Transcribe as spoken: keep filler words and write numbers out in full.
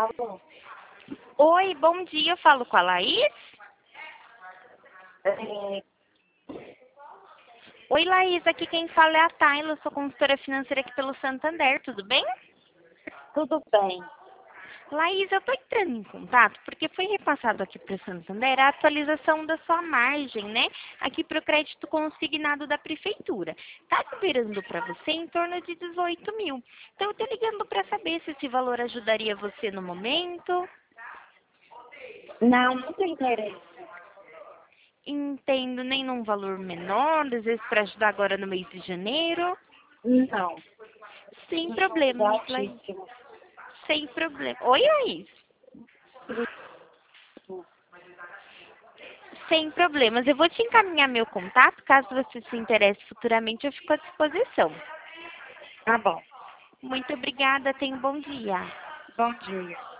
Alô? Oi, bom dia, eu falo com a Laís? É, Oi, Laís, aqui quem fala é a Tayla, eu sou consultora financeira aqui pelo Santander, tudo bem? tudo bem. Laís, eu tô entrando em contato porque foi repassado aqui para o Santander a atualização da sua margem, né? Aqui para o crédito consignado da prefeitura. Tá liberando para você em torno de dezoito mil. Então eu tô ligando para saber se esse valor ajudaria você no momento. Não, não tem interesse. Entendo nem num valor menor, às vezes para ajudar agora no mês de janeiro. Não. Sem Não, é problemas, Laís. altíssimo. Sem problema. Oi, Laís. Sem problemas. Eu vou te encaminhar meu contato. Caso você se interesse futuramente, eu fico à disposição. Tá bom. Muito obrigada. Tenha um bom dia. Bom dia.